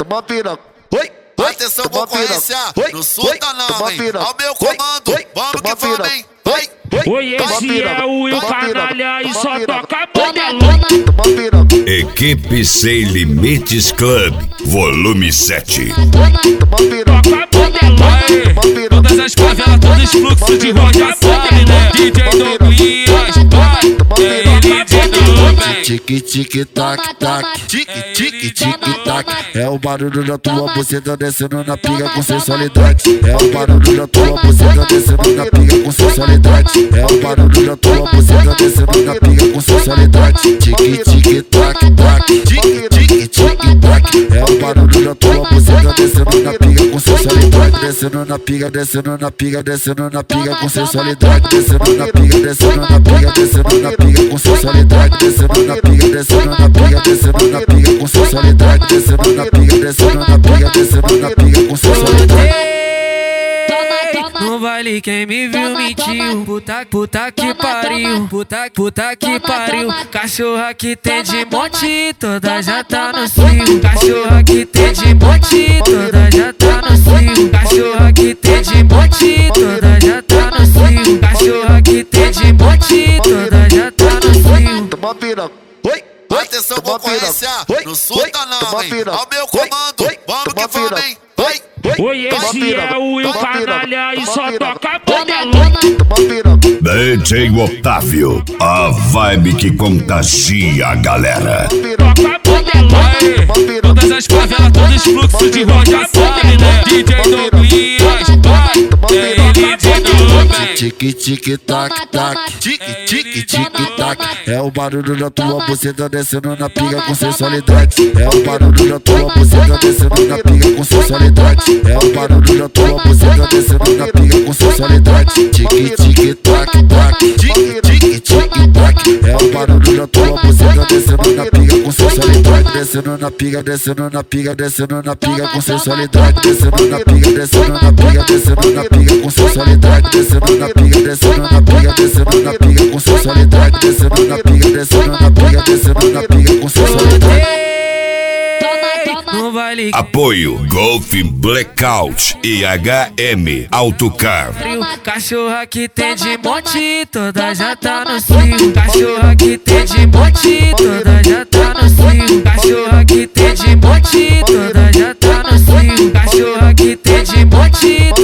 toma piroca. Atenção, concorrência, não solta não, hein? Ao meu comando, vamos que vamos, hein? Vai! Oi, esse é o Will Canalha e só toca modelão. Equipe Sem Limites Club, volume 7. Toca modelão. Todas as favelas, todos os fluxos de rock, sabe, né? DJ Douglas, vai, ele de novo, tique tique tac tac, tique tique tique tac. É o barulho da tua buceta descendo na piga com sensualidade. É o barulho da tua buceta descendo na piga com sensualidade. É o barulho da tua buceta descendo na piga com sensualidade. Tique tique tac tac, tique tique tique tac. É o barulho da tua buceta descendo na piga com sensualidade. Descendo na piga, descendo na piga, descendo na piga com sensualidade. Descendo na piga, descendo na piga, descendo na piga com sensualidade. Descendo na piga, descendo na piga, descendo na piga com sensualidade. Descendo na piga, descendo na piga, descendo na piga com sensualidade. No baile quem me viu mentiu, puta que pariu, puta que pariu. Cachorra que tem de monte, toda já tá no cio. Cachorra que tem de monte, toda já tá no cio. Cachorra que tem de monte, toda já tá no cio. Cachorra que tem de monte, toda já tá no cio. Toma piroca. Atenção, concorrência, não solta não, hein? Ao meu comando, vamos que vamos, hein? Vai! Oi, esse é o Will Canalha e só toca modelão. DJ Otávio, a vibe que contagia a galera. Toca modelão. Todas as favelas, todos os fluxos de rock, sabe, né? DJ Douglas, vai, ele de novo, tique tique tac tac, tique tique tique tac. É o barulho da tua buceta descendo na piga com sensualidade. É o barulho da tua buceta descendo na piga com sensualidade. É o barulho da tua buceta descendo na piga com sensualidade. Tique tique tac tac, tique tique tique tac. É o barulho da tua buceta descendo na piga com sensualidade. Descendo na piga, descendo na piga, descendo na piga com sensualidade. Descendo na piga, descendo na piga, descendo na piga com sensualidade. Descendo na piga, descendo na piga, descendo na piga com sensualidade. Descendo na piga, descendo na piga, descendo na piga com sensualidade. no baile. Apoio Golf Blackout e HM Autocar. Cachorra que tem de monte, toda já tá no cio. Cachorra que tem de monte, toda já tá no cio. Cachorra que tem de monte, toda já tá no cio. Cachorra que tem de monte,